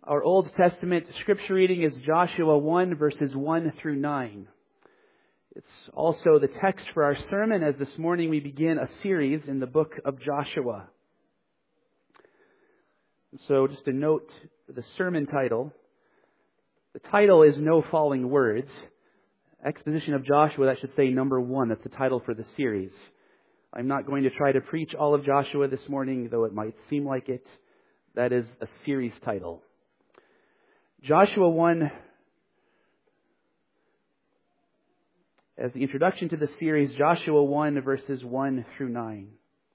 Our Old Testament scripture reading is Joshua 1, verses 1 through 9. It's also the text for our sermon, as this morning we begin a series in the book of Joshua. So just a note for the sermon title. The title is No Falling Words. Exposition of Joshua, that should say number 1. That's the title for the series. I'm not going to try to preach all of Joshua this morning, though it might seem like it. That is a series title. Joshua 1, as the introduction to the series, Joshua 1, verses 1 through 9.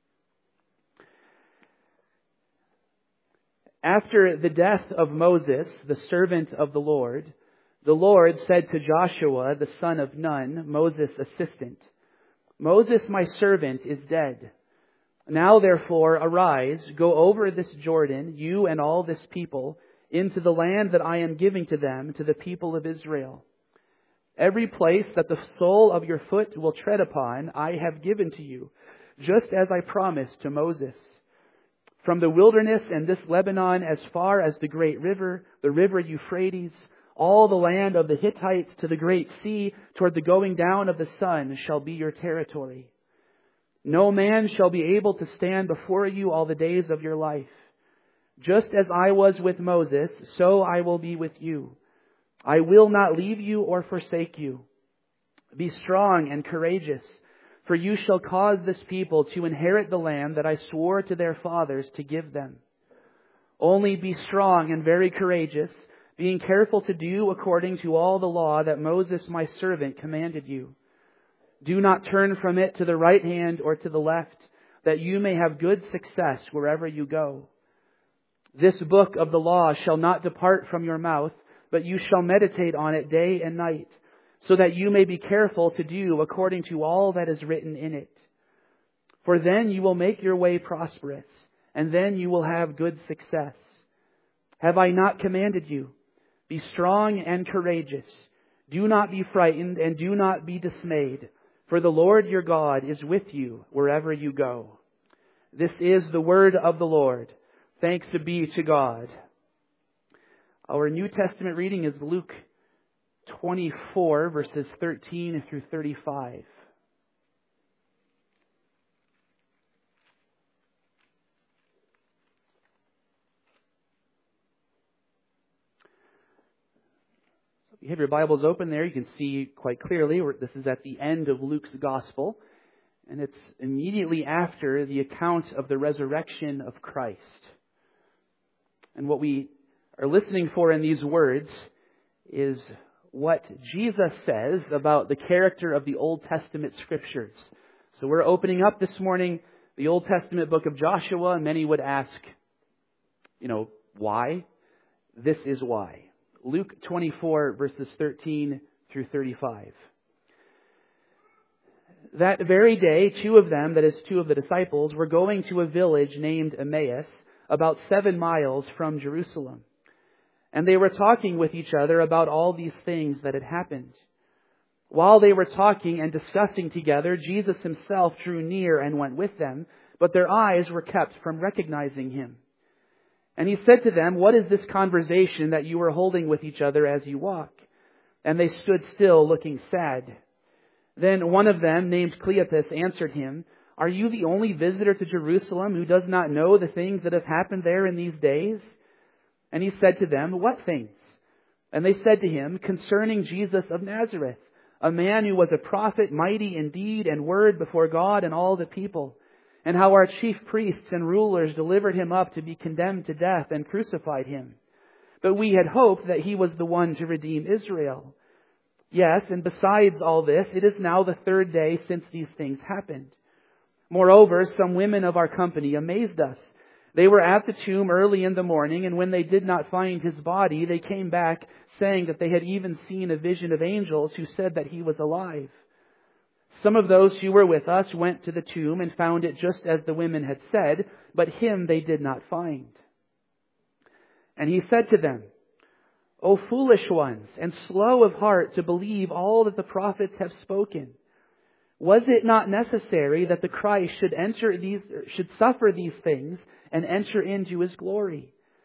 After the death of Moses, the servant of the Lord said to Joshua, the son of Nun, Moses' assistant, "Moses, my servant, is dead. Now therefore arise, go over this Jordan, you and all this people, into the land that I am giving to them, to the people of Israel. Every place that the sole of your foot will tread upon, I have given to you, just as I promised to Moses. From the wilderness and this Lebanon as far as the great river, the river Euphrates, all the land of the Hittites to the great sea, toward the going down of the sun, shall be your territory. No man shall be able to stand before you all the days of your life. Just as I was with Moses, so I will be with you. I will not leave you or forsake you. Be strong and courageous, for you shall cause this people to inherit the land that I swore to their fathers to give them. Only be strong and very courageous, being careful to do according to all the law that Moses my servant commanded you. Do not turn from it to the right hand or to the left, that you may have good success wherever you go. This book of the law shall not depart from your mouth, but you shall meditate on it day and night, so that you may be careful to do according to all that is written in it. For then you will make your way prosperous, and then you will have good success. Have I not commanded you? Be strong and courageous. Do not be frightened and do not be dismayed, for the Lord your God is with you wherever you go." This is the word of the Lord. Thanks be to God. Our New Testament reading is Luke 24, verses 13 through 35. If you have your Bibles open there, you can see quite clearly this is at the end of Luke's Gospel, and it's immediately after the account of the resurrection of Christ. And what we are listening for in these words is what Jesus says about the character of the Old Testament Scriptures. So we're opening up this morning the Old Testament book of Joshua, and many would ask, why? This is why. Luke 24, verses 13 through 35. That very day, two of them, that is, two of the disciples, were going to a village named Emmaus, about 7 miles from Jerusalem. And they were talking with each other about all these things that had happened. While they were talking and discussing together, Jesus himself drew near and went with them, but their eyes were kept from recognizing him. And he said to them, "What is this conversation that you are holding with each other as you walk?" And they stood still, looking sad. Then one of them, named Cleopas, answered him, "Are you the only visitor to Jerusalem who does not know the things that have happened there in these days?" And he said to them, "What things?" And they said to him, "Concerning Jesus of Nazareth, a man who was a prophet, mighty in deed and word before God and all the people, and how our chief priests and rulers delivered him up to be condemned to death and crucified him. But we had hoped that he was the one to redeem Israel. Yes, and besides all this, it is now the 3rd day since these things happened. Moreover, some women of our company amazed us. They were at the tomb early in the morning, and when they did not find his body, they came back, saying that they had even seen a vision of angels who said that he was alive. Some of those who were with us went to the tomb and found it just as the women had said, but him they did not find." And he said to them, "O foolish ones, and slow of heart to believe all that the prophets have spoken. Was it not necessary that the Christ should suffer these things and enter into his glory?"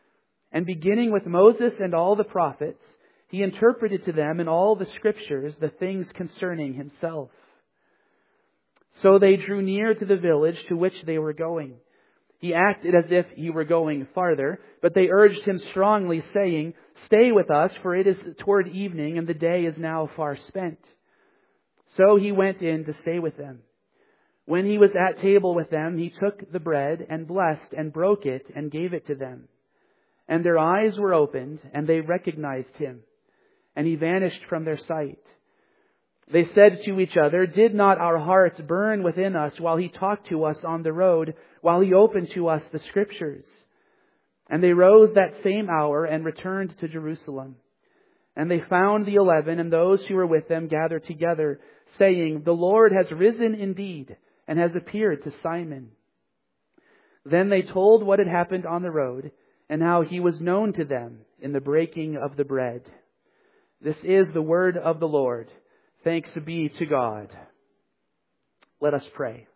And beginning with Moses and all the prophets, he interpreted to them in all the Scriptures the things concerning himself. So they drew near to the village to which they were going. He acted as if he were going farther, but they urged him strongly, saying, "Stay with us, for it is toward evening, and the day is now far spent." So he went in to stay with them. When he was at table with them, he took the bread and blessed and broke it and gave it to them. And their eyes were opened, and they recognized him, and he vanished from their sight. They said to each other, "Did not our hearts burn within us while he talked to us on the road, while he opened to us the Scriptures?" And they rose that same hour and returned to Jerusalem. And they found the 11 and those who were with them gathered together, saying, "The Lord has risen indeed, and has appeared to Simon." Then they told what had happened on the road, and how he was known to them in the breaking of the bread. This is the word of the Lord. Thanks be to God. Let us pray.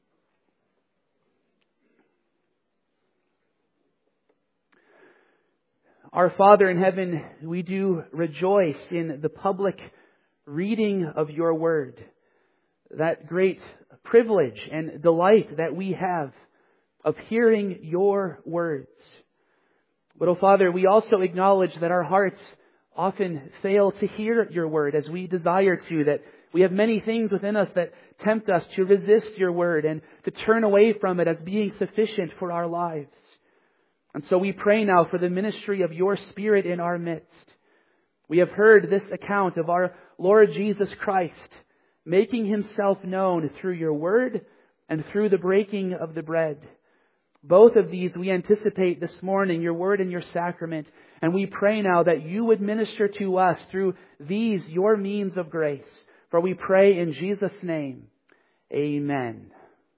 Our Father in heaven, we do rejoice in the public reading of your word. That great privilege and delight that we have of hearing your words. But, oh Father, we also acknowledge that our hearts often fail to hear your word as we desire to, that we have many things within us that tempt us to resist your word and to turn away from it as being sufficient for our lives. And so we pray now for the ministry of your Spirit in our midst. We have heard this account of our Lord Jesus Christ making himself known through your word and through the breaking of the bread. Both of these we anticipate this morning, your word and your sacrament. And we pray now that you would minister to us through these, your means of grace. For we pray in Jesus' name. Amen.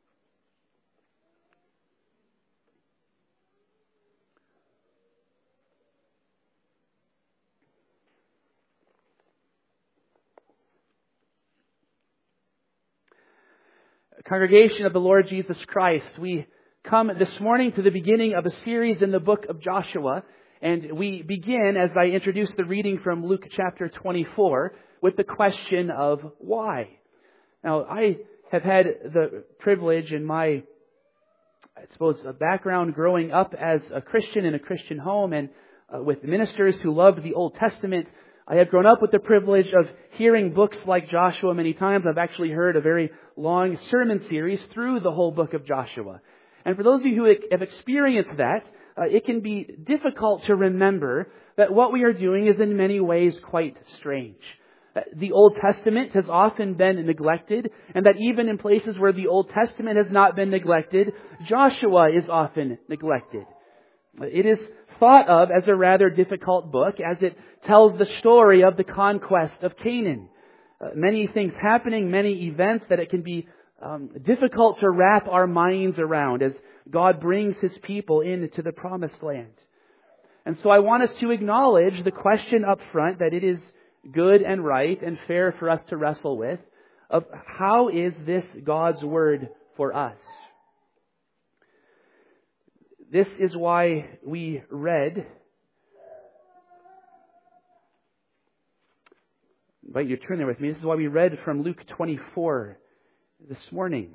Congregation of the Lord Jesus Christ, we come this morning to the beginning of a series in the book of Joshua, and we begin, as I introduce the reading from Luke chapter 24, with the question of why. Now, I have had the privilege in my, background growing up as a Christian in a Christian home and with ministers who loved the Old Testament. I have grown up with the privilege of hearing books like Joshua many times. I've actually heard a very long sermon series through the whole book of Joshua. And for those of you who have experienced that, it can be difficult to remember that what we are doing is in many ways quite strange. The Old Testament has often been neglected, and that even in places where the Old Testament has not been neglected, Joshua is often neglected. It is thought of as a rather difficult book as it tells the story of the conquest of Canaan. Many things happening, many events that it can be difficult to wrap our minds around as God brings His people into the promised land. And so I want us to acknowledge the question up front that it is good and right and fair for us to wrestle with of how is this God's Word for us? This is why we read, I invite you to turn there with me. This is why we read from Luke 24 this morning.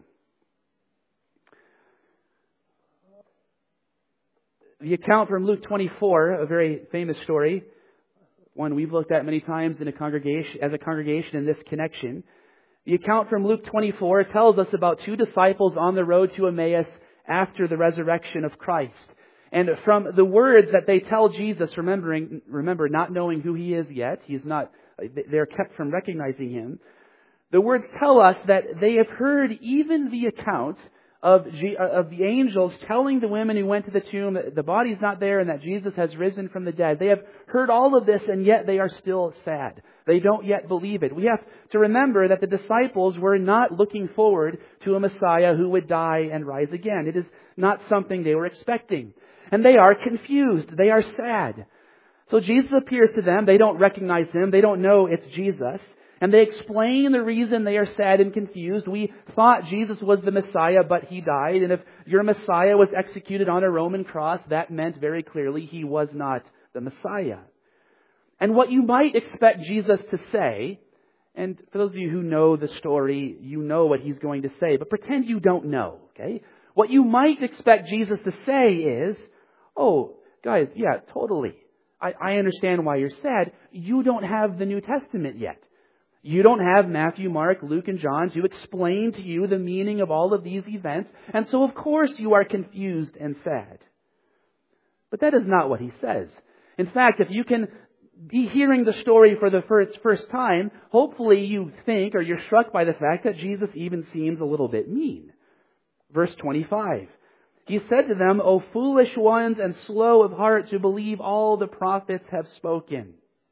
The account from Luke 24, a very famous story, one we've looked at many times in a congregation, as a congregation in this connection. The account from Luke 24 tells us about two disciples on the road to Emmaus after the resurrection of Christ. And from the words that they tell Jesus, remember not knowing who He is yet, they're kept from recognizing Him. The words tell us that they have heard even the account of the angels telling the women who went to the tomb that the body's not there and that Jesus has risen from the dead. They have heard all of this, and yet they are still sad. They don't yet believe it. We have to remember that the disciples were not looking forward to a Messiah who would die and rise again. It is not something they were expecting. And they are confused. They are sad. So Jesus appears to them. They don't recognize Him. They don't know it's Jesus. And they explain the reason they are sad and confused. We thought Jesus was the Messiah, but He died. And if your Messiah was executed on a Roman cross, that meant very clearly He was not the Messiah. And what you might expect Jesus to say, and for those of you who know the story, you know what He's going to say, but pretend you don't know, okay? What you might expect Jesus to say is, oh, guys, yeah, totally. I understand why you're sad. You don't have the New Testament yet. You don't have Matthew, Mark, Luke, and John to explain to you the meaning of all of these events. And so, of course, you are confused and sad. But that is not what He says. In fact, if you can be hearing the story for the first time, hopefully you think or you're struck by the fact that Jesus even seems a little bit mean. Verse 25. He said to them, O foolish ones and slow of heart to believe all the prophets have spoken.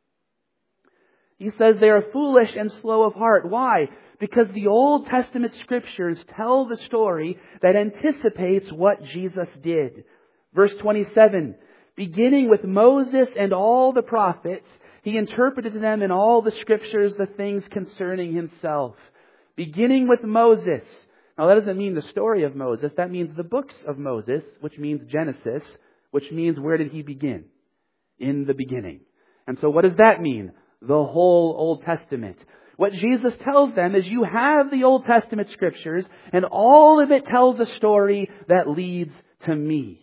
He says they are foolish and slow of heart. Why? Because the Old Testament Scriptures tell the story that anticipates what Jesus did. Verse 27, beginning with Moses and all the prophets, He interpreted to them in all the Scriptures the things concerning Himself. Beginning with Moses. Now that doesn't mean the story of Moses. That means the books of Moses, which means Genesis, which means where did he begin? In the beginning. And so what does that mean? The whole Old Testament. What Jesus tells them is you have the Old Testament Scriptures and all of it tells a story that leads to me.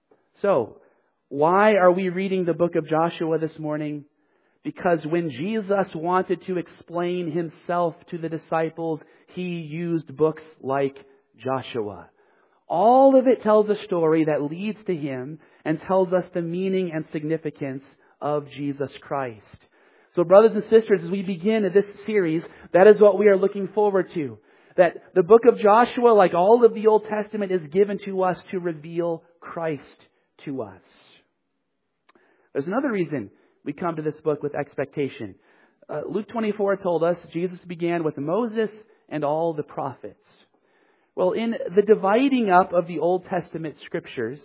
So, why are we reading the book of Joshua this morning? Because when Jesus wanted to explain Himself to the disciples, He used books like Joshua. All of it tells a story that leads to Him and tells us the meaning and significance of Jesus Christ. So brothers and sisters, as we begin this series, that is what we are looking forward to. That the book of Joshua, like all of the Old Testament, is given to us to reveal Christ to us. There's another reason we come to this book with expectation. Luke 24 told us Jesus began with Moses and all the prophets. Well, in the dividing up of the Old Testament Scriptures,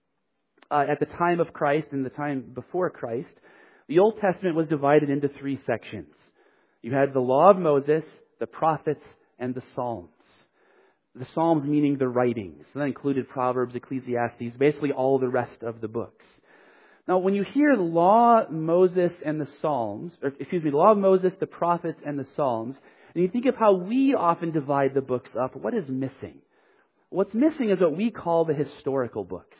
at the time of Christ and the time before Christ, the Old Testament was divided into three sections. You had the Law of Moses, the Prophets, and the Psalms. The Psalms meaning the writings. So that included Proverbs, Ecclesiastes, basically all the rest of the books. Now, when you hear the Law, Moses, and the Psalms, the Law of Moses, the Prophets, and the Psalms, and you think of how we often divide the books up, what is missing? What's missing is what we call the historical books.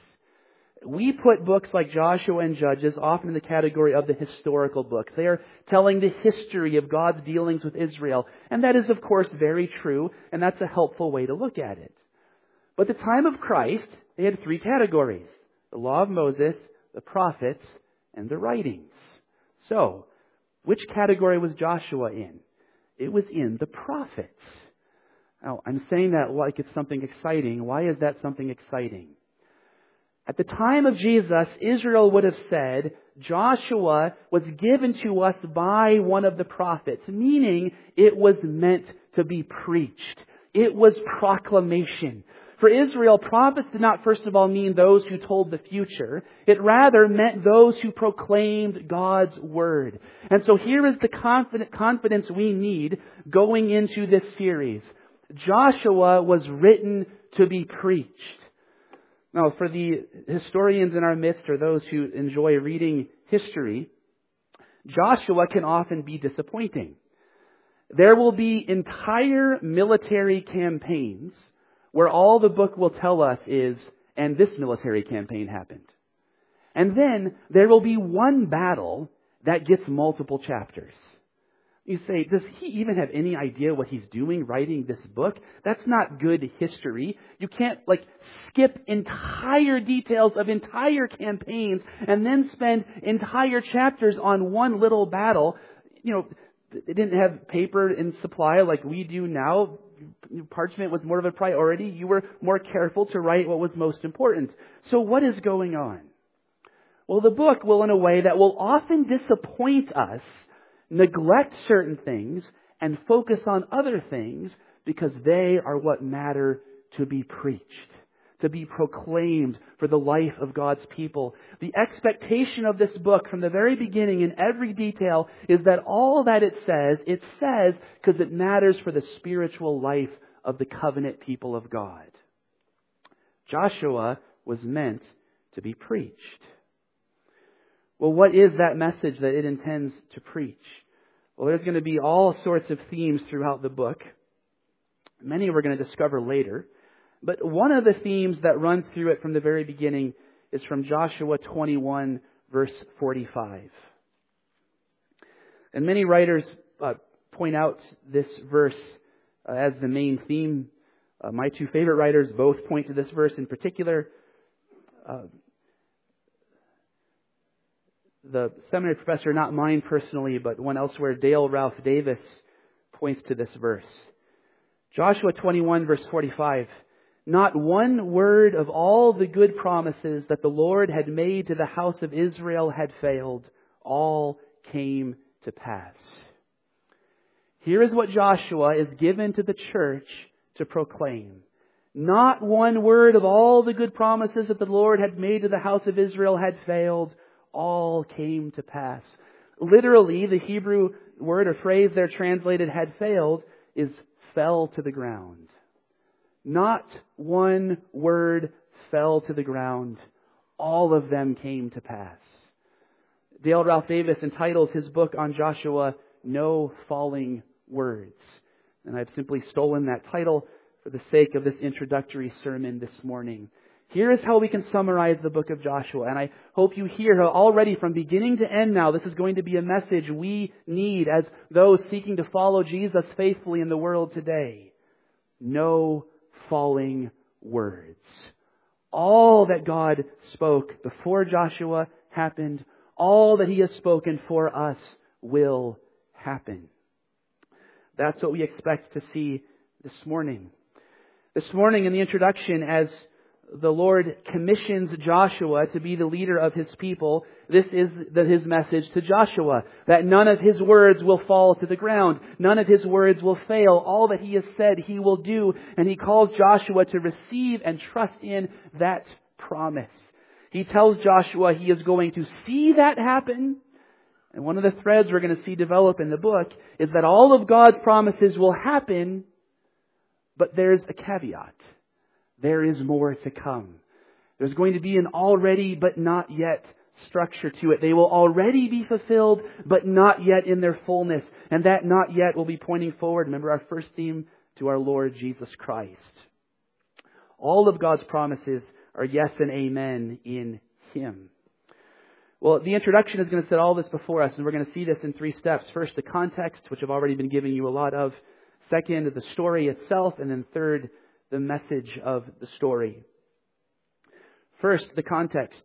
We put books like Joshua and Judges often in the category of the historical books. They are telling the history of God's dealings with Israel. And that is, of course, very true, and that's a helpful way to look at it. But at the time of Christ, they had three categories. The Law of Moses, the Prophets, and the writings. So, which category was Joshua in? It was in the Prophets. Now, I'm saying that like it's something exciting. Why is that something exciting? At the time of Jesus, Israel would have said, Joshua was given to us by one of the prophets, meaning it was meant to be preached. It was proclamation. For Israel, prophets did not first of all mean those who told the future. It rather meant those who proclaimed God's word. And so here is the confidence we need going into this series. Joshua was written to be preached. Now, for the historians in our midst or those who enjoy reading history, Joshua can often be disappointing. There will be entire military campaigns where all the book will tell us is, and this military campaign happened. And then there will be one battle that gets multiple chapters. You say, does he even have any idea what he's doing writing this book? That's not good history. You can't skip entire details of entire campaigns and then spend entire chapters on one little battle. You know, they didn't have paper in supply like we do now. Parchment was more of a priority. You were more careful to write what was most important. So what is going on? Well, the book will, in a way that will often disappoint us, neglect certain things and focus on other things because they are what matter to be preached. to be proclaimed for the life of God's people. The expectation of this book from the very beginning in every detail is that all that it says because it matters for the spiritual life of the covenant people of God. Joshua was meant to be preached. Well, what is that message that it intends to preach? Well, there's going to be all sorts of themes throughout the book. Many we're going to discover later. But one of the themes that runs through it from the very beginning is from Joshua 21, verse 45. And many writers point out this verse as the main theme. My two favorite writers both point to this verse in particular. The seminary professor, not mine personally, but one elsewhere, Dale Ralph Davis, points to this verse. Joshua 21, verse 45. Not one word of all the good promises that the Lord had made to the house of Israel had failed. All came to pass. Here is what Joshua is given to the church to proclaim. Not one word of all the good promises that the Lord had made to the house of Israel had failed. All came to pass. Literally, the Hebrew word or phrase there translated had failed is fell to the ground. Not one word fell to the ground. All of them came to pass. Dale Ralph Davis entitles his book on Joshua, No Falling Words. And I've simply stolen that title for the sake of this introductory sermon this morning. Here is how we can summarize the book of Joshua. And I hope you hear how already from beginning to end now, this is going to be a message we need as those seeking to follow Jesus faithfully in the world today. No falling words. All that God spoke before Joshua happened. All that He has spoken for us will happen. That's what we expect to see this morning. This morning in the introduction, as the Lord commissions Joshua to be the leader of His people, this is His message to Joshua, that none of His words will fall to the ground. None of His words will fail. All that He has said He will do. And He calls Joshua to receive and trust in that promise. He tells Joshua he is going to see that happen. And one of the threads we're going to see develop in the book is that all of God's promises will happen, but there's a caveat. There is more to come. There's going to be an already but not yet structure to it. They will already be fulfilled, but not yet in their fullness. And that not yet will be pointing forward. Remember our first theme, to our Lord Jesus Christ. All of God's promises are yes and amen in Him. Well, the introduction is going to set all this before us, and we're going to see this in three steps. First, the context, which I've already been giving you a lot of. Second, the story itself. And then third, the message of the story. First, the context.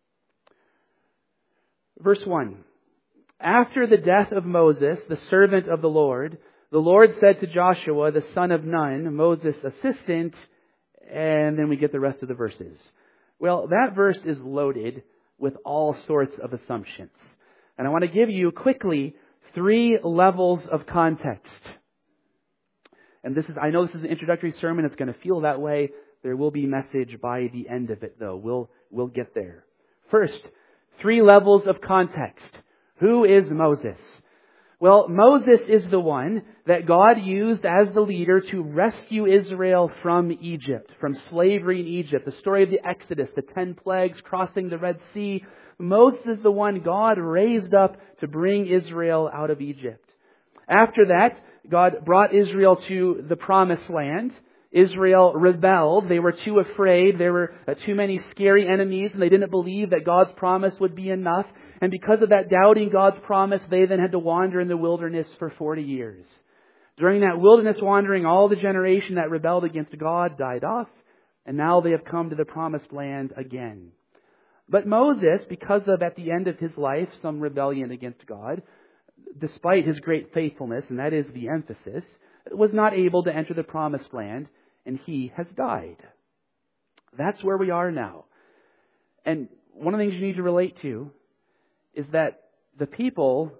Verse 1. After the death of Moses, the servant of the Lord said to Joshua, the son of Nun, Moses' assistant, and then we get the rest of the verses. Well, that verse is loaded with all sorts of assumptions. And I want to give you quickly 3 levels of context. And I know this is an introductory sermon. It's going to feel that way. There will be message by the end of it, though. We'll get there. First, 3 levels of context. Who is Moses? Well, Moses is the one that God used as the leader to rescue Israel from Egypt, from slavery in Egypt. The story of the Exodus, the 10 plagues, crossing the Red Sea. Moses is the one God raised up to bring Israel out of Egypt. After that, God brought Israel to the Promised Land. Israel rebelled. They were too afraid. There were too many scary enemies, and they didn't believe that God's promise would be enough. And because of that doubting God's promise, they then had to wander in the wilderness for 40 years. During that wilderness wandering, all the generation that rebelled against God died off, and now they have come to the Promised Land again. But Moses, because of at the end of his life some rebellion against God, despite his great faithfulness, and that is the emphasis, was not able to enter the Promised Land, and he has died. That's where we are now. And one of the things you need to relate to is that the people,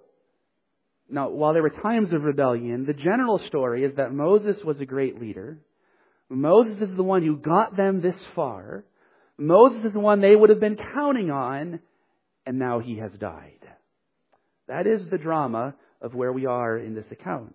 now while there were times of rebellion, the general story is that Moses was a great leader. Moses is the one who got them this far. Moses is the one they would have been counting on, and now he has died. That is the drama of where we are in this account.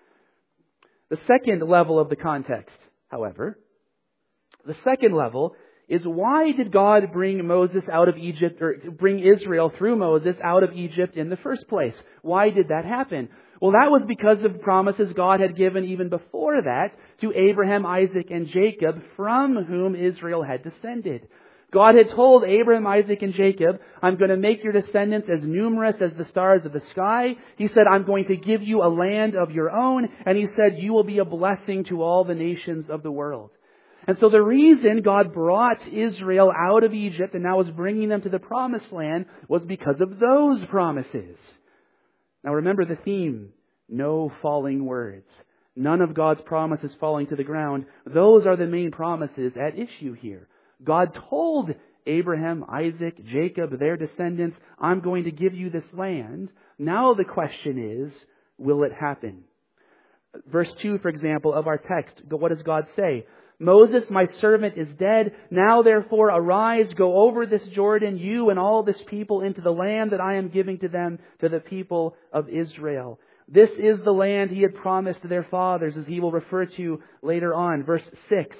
The second level of the context, however, the second level is, why did God bring Moses out of Egypt, or bring Israel through Moses out of Egypt in the first place? Why did that happen? Well, that was because of promises God had given even before that to Abraham, Isaac, and Jacob, from whom Israel had descended. God had told Abraham, Isaac, and Jacob, I'm going to make your descendants as numerous as the stars of the sky. He said, I'm going to give you a land of your own. And He said, you will be a blessing to all the nations of the world. And so the reason God brought Israel out of Egypt and now was bringing them to the promised land was because of those promises. Now remember the theme, no falling words. None of God's promises falling to the ground. Those are the main promises at issue here. God told Abraham, Isaac, Jacob, their descendants, I'm going to give you this land. Now the question is, will it happen? Verse 2, for example, of our text, what does God say? Moses, my servant, is dead. Now therefore arise, go over this Jordan, you and all this people, into the land that I am giving to them, to the people of Israel. This is the land He had promised to their fathers, as He will refer to later on. Verse 6.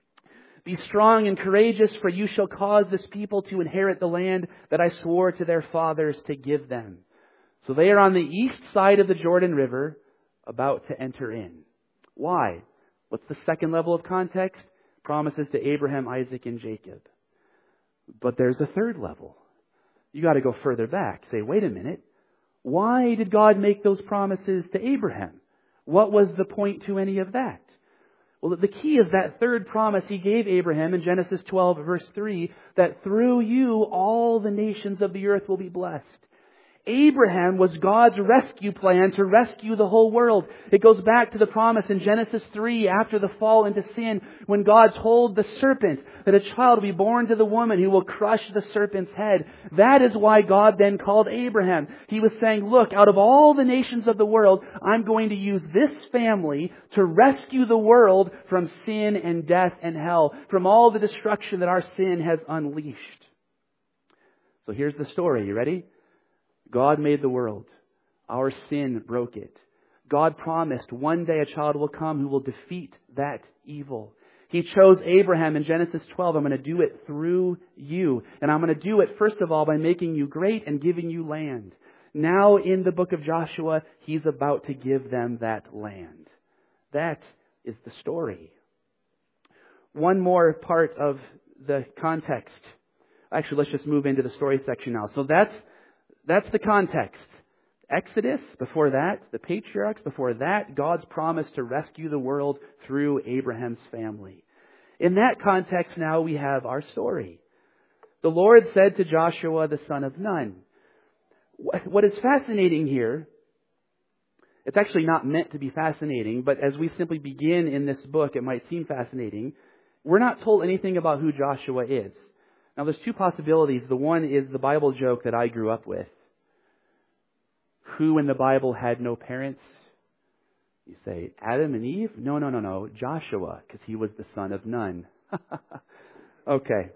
Be strong and courageous, for you shall cause this people to inherit the land that I swore to their fathers to give them. So they are on the east side of the Jordan River, about to enter in. Why? What's the second level of context? Promises to Abraham, Isaac, and Jacob. But there's a third level. You got to go further back. Say, wait a minute. Why did God make those promises to Abraham? What was the point to any of that? Well, the key is that third promise He gave Abraham in Genesis 12, verse 3, that through you all the nations of the earth will be blessed. Abraham was God's rescue plan to rescue the whole world. It goes back to the promise in Genesis 3 after the fall into sin, when God told the serpent that a child will be born to the woman who will crush the serpent's head. That is why God then called Abraham. He was saying, look, out of all the nations of the world, I'm going to use this family to rescue the world from sin and death and hell, from all the destruction that our sin has unleashed. So here's the story. You ready? God made the world. Our sin broke it. God promised one day a child will come who will defeat that evil. He chose Abraham in Genesis 12. I'm going to do it through you. And I'm going to do it, first of all, by making you great and giving you land. Now in the book of Joshua, He's about to give them that land. That is the story. One more part of the context. Actually, let's just move into the story section now. So that's the context. Exodus, before that, the patriarchs, before that, God's promise to rescue the world through Abraham's family. In that context now we have our story. The Lord said to Joshua, the son of Nun. What is fascinating here, it's actually not meant to be fascinating, but as we simply begin in this book, it might seem fascinating. We're not told anything about who Joshua is. Now there's two possibilities. The one is the Bible joke that I grew up with. Who in the Bible had no parents? You say, Adam and Eve? No. Joshua, because he was the son of Nun. Okay.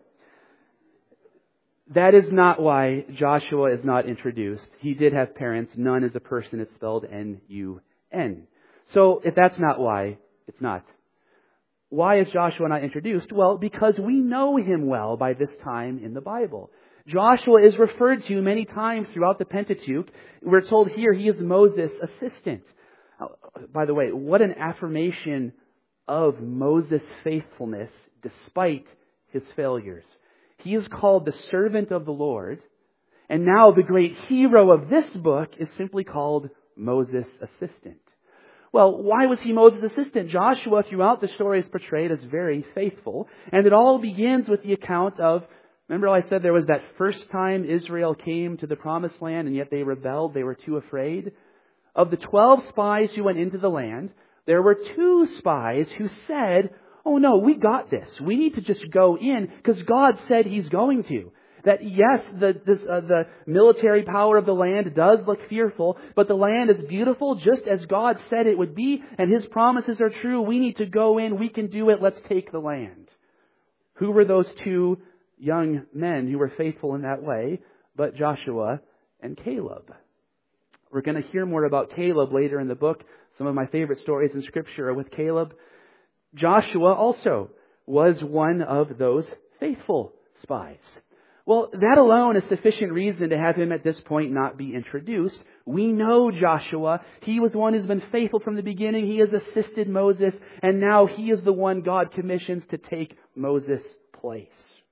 That is not why Joshua is not introduced. He did have parents. Nun is a person. It's spelled N-U-N. So if that's not why, it's not. Why is Joshua not introduced? Well, because we know him well by this time in the Bible. Joshua is referred to many times throughout the Pentateuch. We're told here he is Moses' assistant. By the way, what an affirmation of Moses' faithfulness despite his failures. He is called the servant of the Lord. And now the great hero of this book is simply called Moses' assistant. Well, why was he Moses' assistant? Joshua throughout the story is portrayed as very faithful. And it all begins with the account of, remember I said there was that first time Israel came to the promised land and yet they rebelled, they were too afraid? Of the 12 spies who went into the land, there were 2 spies who said, oh no, we got this. We need to just go in because God said He's going to. That yes, the military power of the land does look fearful, but the land is beautiful just as God said it would be, and His promises are true. We need to go in. We can do it. Let's take the land. Who were those two young men who were faithful in that way, but Joshua and Caleb? We're going to hear more about Caleb later in the book. Some of my favorite stories in Scripture are with Caleb. Joshua also was one of those faithful spies. Well, that alone is sufficient reason to have him at this point not be introduced. We know Joshua. He was one who's been faithful from the beginning. He has assisted Moses, and now he is the one God commissions to take Moses' place.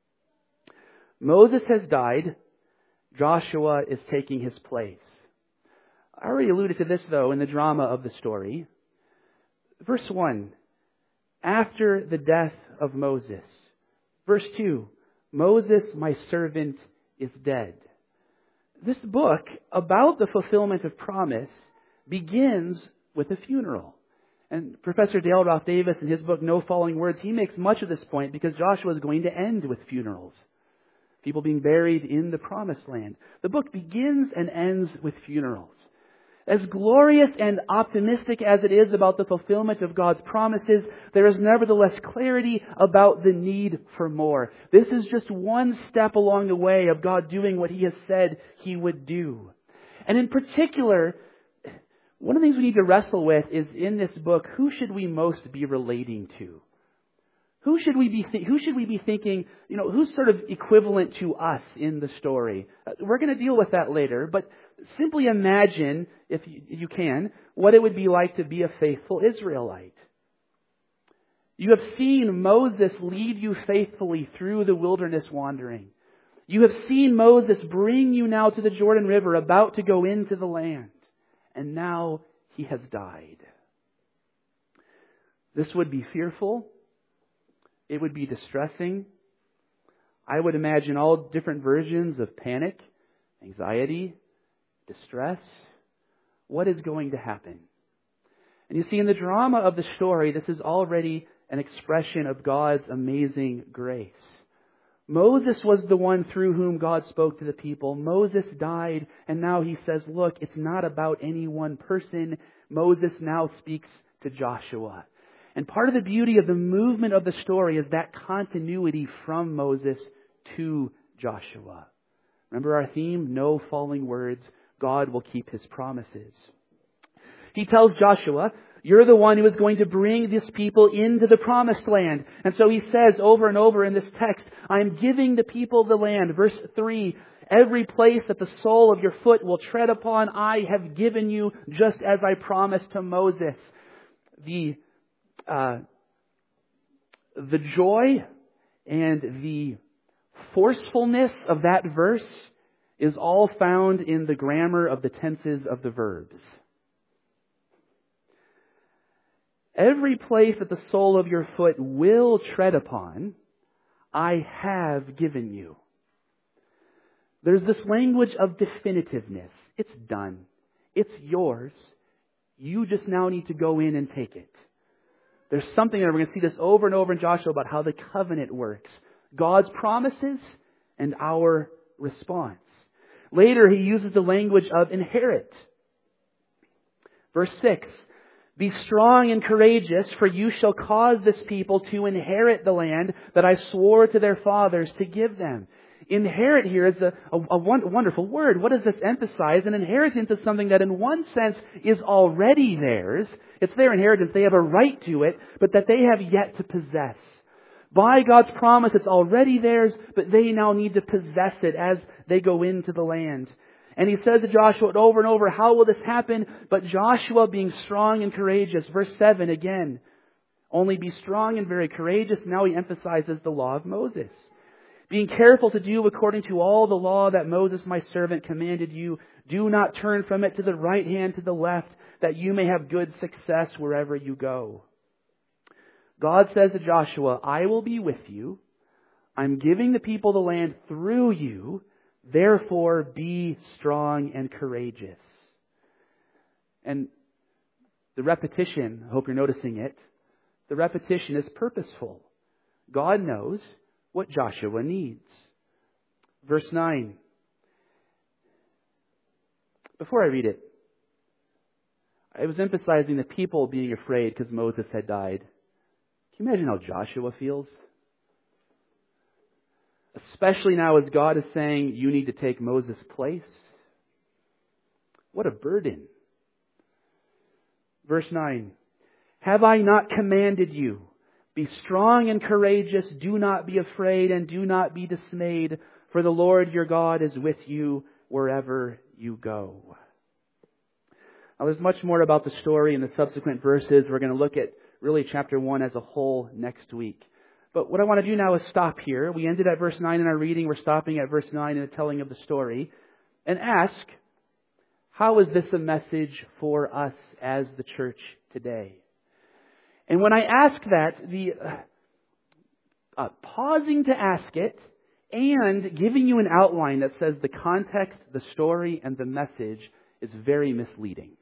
Moses has died. Joshua is taking his place. I already alluded to this, though, in the drama of the story. Verse 1, after the death of Moses. Verse 2, Moses, my servant, is dead. This book about the fulfillment of promise begins with a funeral. And Professor Dale Ralph Davis, in his book, No Falling Words, he makes much of this point because Joshua is going to end with funerals. People being buried in the promised land. The book begins and ends with funerals. As glorious and optimistic as it is about the fulfillment of God's promises, there is nevertheless clarity about the need for more. This is just one step along the way of God doing what He has said He would do. And in particular, one of the things we need to wrestle with is in this book, who should we most be relating to? Who should we be thinking, who's sort of equivalent to us in the story? We're going to deal with that later, but simply imagine, if you can, what it would be like to be a faithful Israelite. You have seen Moses lead you faithfully through the wilderness wandering. You have seen Moses bring you now to the Jordan River, about to go into the land. And now he has died. This would be fearful. It would be distressing. I would imagine all different versions of panic, anxiety, distress. What is going to happen? And you see, in the drama of the story, this is already an expression of God's amazing grace. Moses was the one through whom God spoke to the people. Moses died, and now He says, look, it's not about any one person. Moses now speaks to Joshua. And part of the beauty of the movement of the story is that continuity from Moses to Joshua. Remember our theme? No falling words. God will keep His promises. He tells Joshua, you're the one who is going to bring this people into the promised land. And so he says over and over in this text, I'm giving the people the land. Verse 3, every place that the sole of your foot will tread upon, I have given you, just as I promised to Moses. The joy and the forcefulness of that verse is all found in the grammar of the tenses of the verbs. Every place that the sole of your foot will tread upon, I have given you. There's this language of definitiveness. It's done. It's yours. You just now need to go in and take it. There's something, and we're going to see this over and over in Joshua, about how the covenant works. God's promises and our response. Later, he uses the language of inherit. Verse 6, be strong and courageous, for you shall cause this people to inherit the land that I swore to their fathers to give them. Inherit here is a wonderful word. What does this emphasize? An inheritance is something that in one sense is already theirs. It's their inheritance. They have a right to it, but that they have yet to possess. By God's promise, it's already theirs, but they now need to possess it as they go into the land. And he says to Joshua over and over, how will this happen? But Joshua being strong and courageous. Verse 7 again, only be strong and very courageous. Now he emphasizes the law of Moses. Being careful to do according to all the law that Moses my servant commanded you. Do not turn from it to the right hand, to the left, that you may have good success wherever you go. God says to Joshua, I will be with you. I'm giving the people the land through you. Therefore, be strong and courageous. And the repetition, I hope you're noticing it, the repetition is purposeful. God knows what Joshua needs. Verse 9. Before I read it, I was emphasizing the people being afraid because Moses had died. Can you imagine how Joshua feels? Especially now as God is saying, you need to take Moses' place. What a burden. Verse 9. Have I not commanded you? Be strong and courageous. Do not be afraid and do not be dismayed. For the Lord your God is with you wherever you go. Now there's much more about the story in the subsequent verses. We're going to look at really chapter 1 as a whole next week. But what I want to do now is stop here. We ended at verse 9 in our reading. We're stopping at verse 9 in the telling of the story. And ask, how is this a message for us as the church today? And when I ask that, the pausing to ask it and giving you an outline that says the context, the story, and the message is very misleading.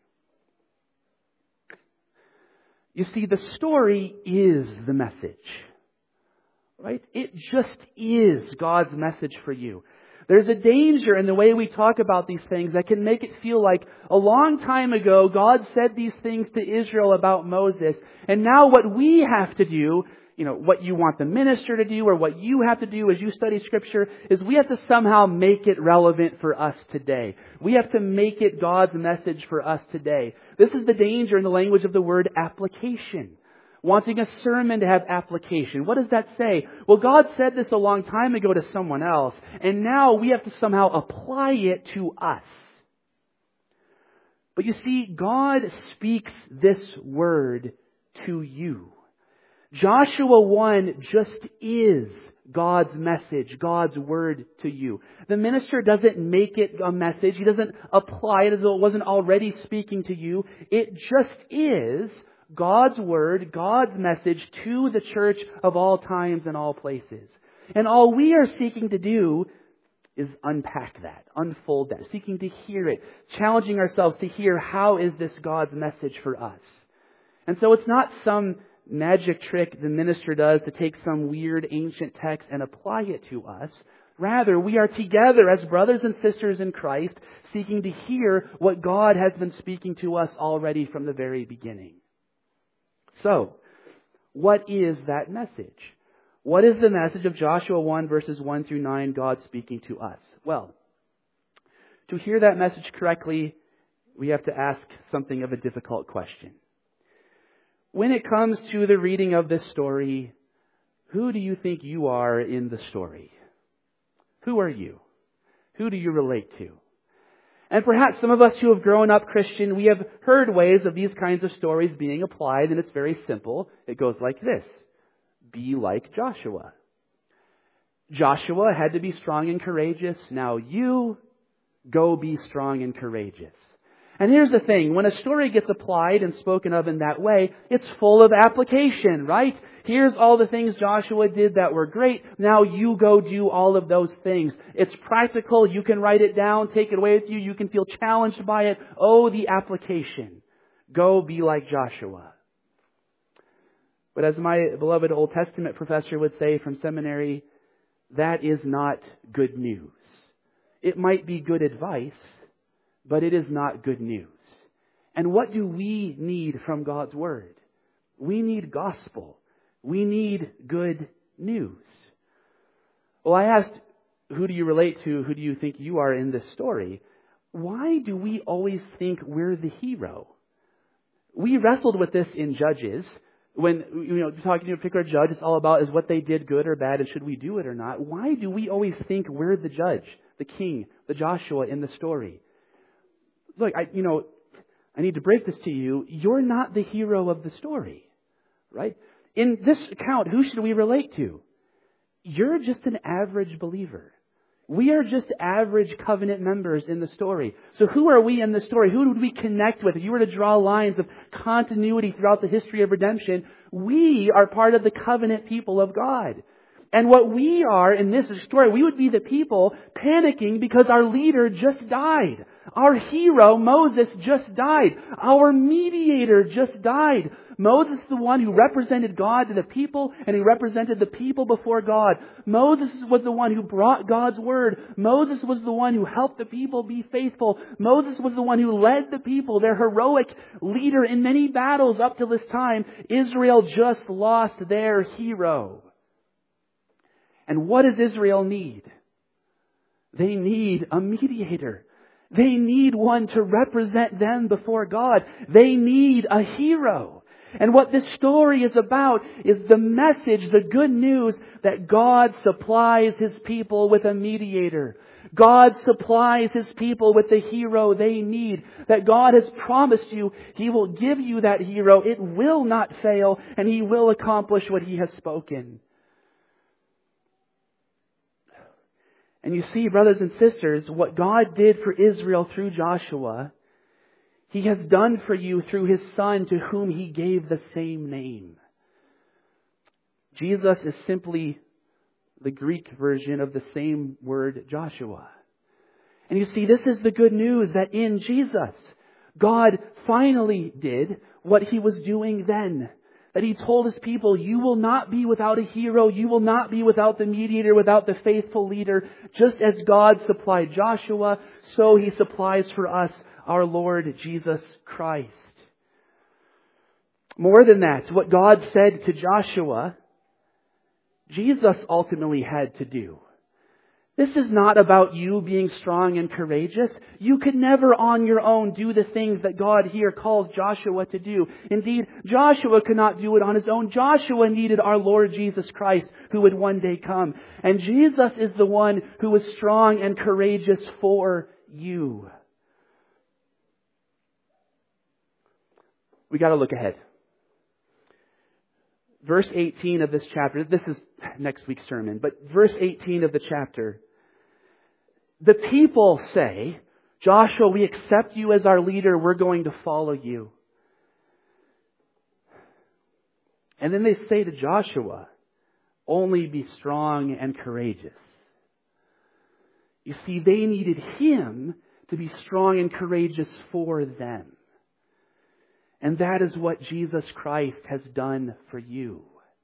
You see, the story is the message. Right? It just is God's message for you. There's a danger in the way we talk about these things that can make it feel like a long time ago God said these things to Israel about Moses, and now what we have to do, what you want the minister to do or what you have to do as you study Scripture, is we have to somehow make it relevant for us today. We have to make it God's message for us today. This is the danger in the language of the word application. Wanting a sermon to have application. What does that say? Well, God said this a long time ago to someone else, and now we have to somehow apply it to us. But you see, God speaks this word to you. Joshua 1 just is God's message, God's word to you. The minister doesn't make it a message. He doesn't apply it as though it wasn't already speaking to you. It just is God's word, God's message to the church of all times and all places. And all we are seeking to do is unpack that, unfold that, seeking to hear it, challenging ourselves to hear how is this God's message for us. And so it's not some magic trick the minister does to take some weird ancient text and apply it to us. Rather, we are together as brothers and sisters in Christ, seeking to hear what God has been speaking to us already from the very beginning. So, what is that message? What is the message of Joshua 1 verses 1 through 9, God speaking to us? Well, to hear that message correctly, we have to ask something of a difficult question. When it comes to the reading of this story, who do you think you are in the story? Who are you? Who do you relate to? And perhaps some of us who have grown up Christian, we have heard ways of these kinds of stories being applied, and it's very simple. It goes like this. Be like Joshua. Joshua had to be strong and courageous. Now you go be strong and courageous. And here's the thing. When a story gets applied and spoken of in that way, it's full of application, right? Here's all the things Joshua did that were great. Now you go do all of those things. It's practical. You can write it down, take it away with you. You can feel challenged by it. Oh, the application. Go be like Joshua. But as my beloved Old Testament professor would say from seminary, that is not good news. It might be good advice, but it is not good news. And what do we need from God's Word? We need gospel. We need good news. Well, I asked, who do you relate to? Who do you think you are in this story? Why do we always think we're the hero? We wrestled with this in Judges. When, talking to a particular judge, it's all about is what they did good or bad and should we do it or not? Why do we always think we're the judge, the king, the Joshua in the story? Look, I need to break this to you. You're not the hero of the story, right? In this account, who should we relate to? You're just an average believer. We are just average covenant members in the story. So who are we in the story? Who would we connect with? If you were to draw lines of continuity throughout the history of redemption, we are part of the covenant people of God. And what we are in this story, we would be the people panicking because our leader just died. Our hero, Moses, just died. Our mediator just died. Moses is the one who represented God to the people, and he represented the people before God. Moses was the one who brought God's word. Moses was the one who helped the people be faithful. Moses was the one who led the people, their heroic leader in many battles up to this time. Israel just lost their hero. And what does Israel need? They need a mediator. They need one to represent them before God. They need a hero. And what this story is about is the message, the good news that God supplies His people with a mediator. God supplies His people with the hero they need. That God has promised you He will give you that hero. It will not fail, and He will accomplish what He has spoken. And you see, brothers and sisters, what God did for Israel through Joshua, He has done for you through His Son, to whom He gave the same name. Jesus is simply the Greek version of the same word Joshua. And you see, this is the good news, that in Jesus, God finally did what He was doing then. That He told His people, you will not be without a hero. You will not be without the mediator, without the faithful leader. Just as God supplied Joshua, so He supplies for us our Lord Jesus Christ. More than that, what God said to Joshua, Jesus ultimately had to do. This is not about you being strong and courageous. You could never on your own do the things that God here calls Joshua to do. Indeed, Joshua could not do it on his own. Joshua needed our Lord Jesus Christ, who would one day come. And Jesus is the one who is strong and courageous for you. We got to look ahead. Verse 18 of this chapter, this is next week's sermon, but verse 18 of the chapter, the people say, Joshua, we accept you as our leader. We're going to follow you. And then they say to Joshua, only be strong and courageous. You see, they needed him to be strong and courageous for them. And that is what Jesus Christ has done for you.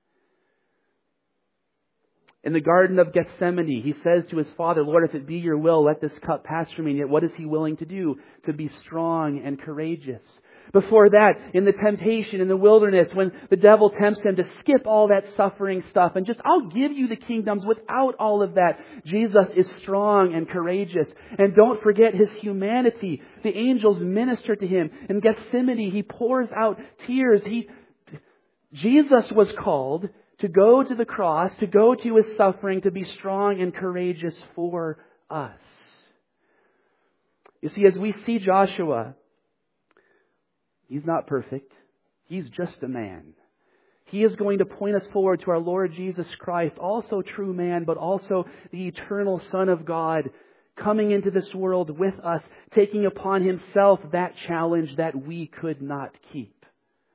In the Garden of Gethsemane, He says to His Father, Lord, if it be your will, let this cup pass from me. And yet what is He willing to do? To be strong and courageous. Before that, in the temptation in the wilderness, when the devil tempts Him to skip all that suffering stuff and just, I'll give you the kingdoms without all of that. Jesus is strong and courageous. And don't forget His humanity. The angels minister to Him. In Gethsemane, He pours out tears. Jesus was called to go to the cross, to go to His suffering, to be strong and courageous for us. You see, as we see Joshua, he's not perfect. He's just a man. He is going to point us forward to our Lord Jesus Christ, also true man, but also the eternal Son of God, coming into this world with us, taking upon Himself that challenge that we could not keep.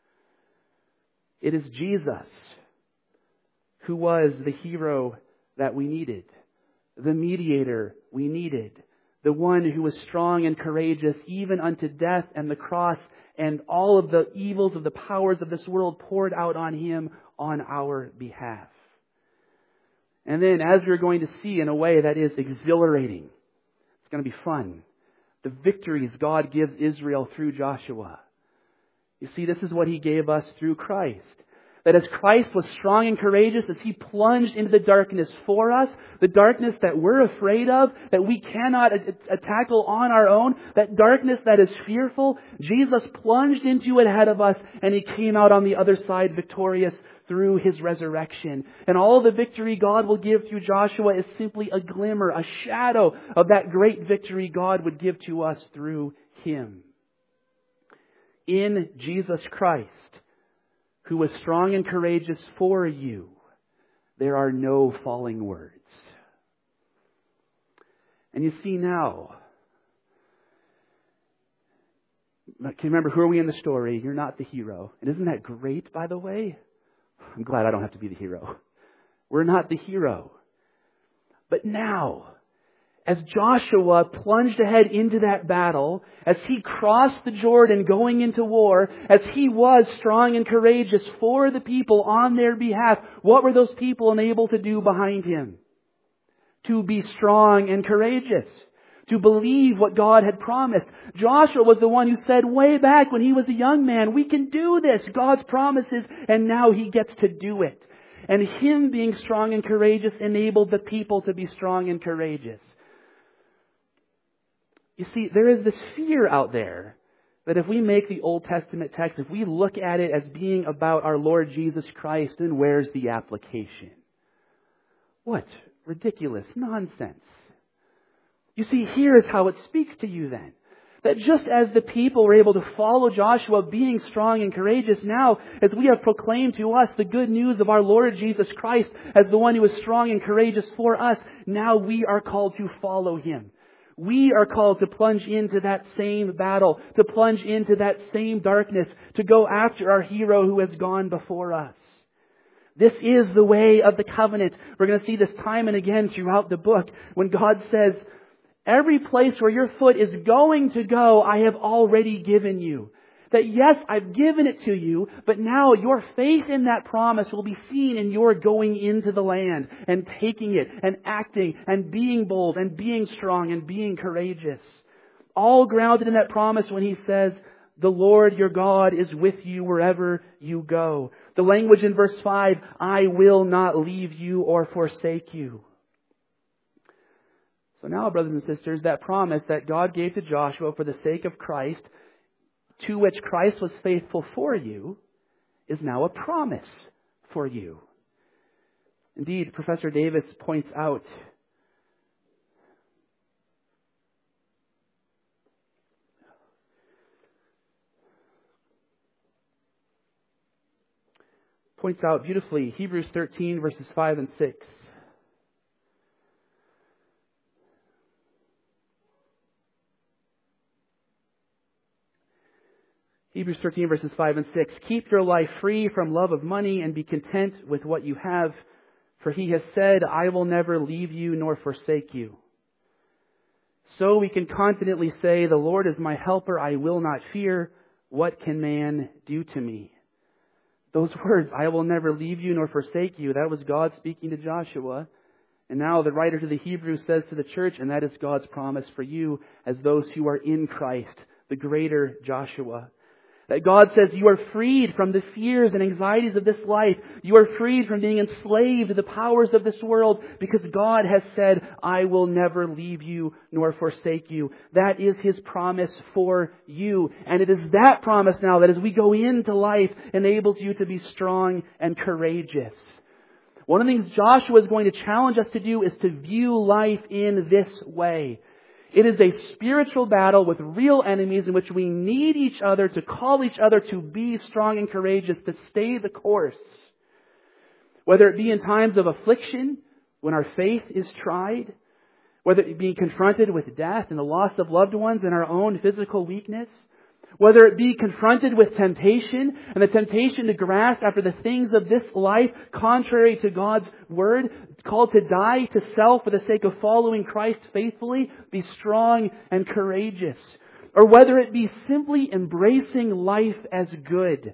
It is Jesus who was the hero that we needed, the mediator we needed, the one who was strong and courageous even unto death and the cross and all of the evils of the powers of this world poured out on Him on our behalf. And then, as we're going to see in a way that is exhilarating, it's going to be fun, the victories God gives Israel through Joshua. You see, this is what He gave us through Christ. That as Christ was strong and courageous, as He plunged into the darkness for us, the darkness that we're afraid of, that we cannot tackle on our own, that darkness that is fearful, Jesus plunged into it ahead of us, and He came out on the other side victorious through His resurrection. And all the victory God will give through Joshua is simply a glimmer, a shadow of that great victory God would give to us through Him. In Jesus Christ, who was strong and courageous for you, there are no falling words. And you see now, can you remember, who are we in the story? You're not the hero. And isn't that great, by the way? I'm glad I don't have to be the hero. We're not the hero. But now, as Joshua plunged ahead into that battle, as he crossed the Jordan going into war, as he was strong and courageous for the people on their behalf, what were those people enabled to do behind him? To be strong and courageous. To believe what God had promised. Joshua was the one who said way back when he was a young man, we can do this, God's promises, and now he gets to do it. And him being strong and courageous enabled the people to be strong and courageous. You see, there is this fear out there that if we make the Old Testament text, if we look at it as being about our Lord Jesus Christ, then where's the application? What ridiculous nonsense. You see, here is how it speaks to you then. That just as the people were able to follow Joshua being strong and courageous, now as we have proclaimed to us the good news of our Lord Jesus Christ as the one who is strong and courageous for us, now we are called to follow Him. We are called to plunge into that same battle, to plunge into that same darkness, to go after our hero who has gone before us. This is the way of the covenant. We're going to see this time and again throughout the book when God says, every place where your foot is going to go, I have already given you. That yes, I've given it to you, but now your faith in that promise will be seen in your going into the land and taking it and acting and being bold and being strong and being courageous. All grounded in that promise when He says, the Lord your God is with you wherever you go. The language in verse 5, I will not leave you or forsake you. So now, brothers and sisters, that promise that God gave to Joshua for the sake of Christ, to which Christ was faithful for you, is now a promise for you. Indeed, Professor Davis points out beautifully Hebrews 13 verses 5 and 6. Hebrews 13 verses 5 and 6. Keep your life free from love of money and be content with what you have. For He has said, I will never leave you nor forsake you. So we can confidently say, the Lord is my helper. I will not fear. What can man do to me? Those words, I will never leave you nor forsake you. That was God speaking to Joshua. And now the writer to the Hebrews says to the church, and that is God's promise for you as those who are in Christ, the greater Joshua. That God says you are freed from the fears and anxieties of this life. You are freed from being enslaved to the powers of this world because God has said, I will never leave you nor forsake you. That is His promise for you. And it is that promise now that as we go into life enables you to be strong and courageous. One of the things Joshua is going to challenge us to do is to view life in this way. It is a spiritual battle with real enemies in which we need each other to call each other to be strong and courageous, to stay the course. Whether it be in times of affliction, when our faith is tried, whether it be confronted with death and the loss of loved ones and our own physical weakness, whether it be confronted with temptation and the temptation to grasp after the things of this life contrary to God's Word, called to die to self for the sake of following Christ faithfully, be strong and courageous. Or whether it be simply embracing life as good.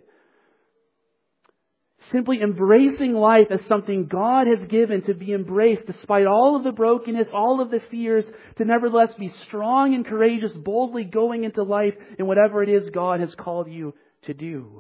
Simply embracing life as something God has given to be embraced despite all of the brokenness, all of the fears, to nevertheless be strong and courageous, boldly going into life in whatever it is God has called you to do.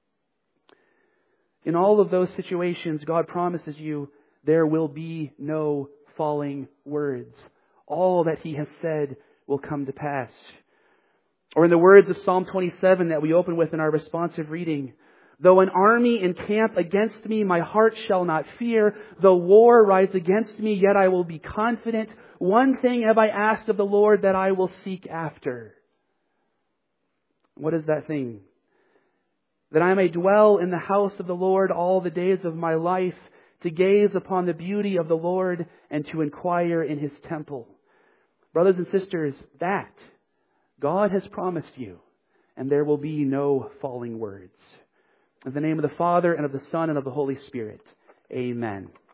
In all of those situations, God promises you there will be no falling words. All that He has said will come to pass. Or in the words of Psalm 27 that we open with in our responsive reading, though an army encamp against me, my heart shall not fear. Though war rise against me, yet I will be confident. One thing have I asked of the Lord that I will seek after. What is that thing? That I may dwell in the house of the Lord all the days of my life, to gaze upon the beauty of the Lord and to inquire in His temple. Brothers and sisters, that God has promised you, and there will be no falling words. In the name of the Father, and of the Son, and of the Holy Spirit. Amen.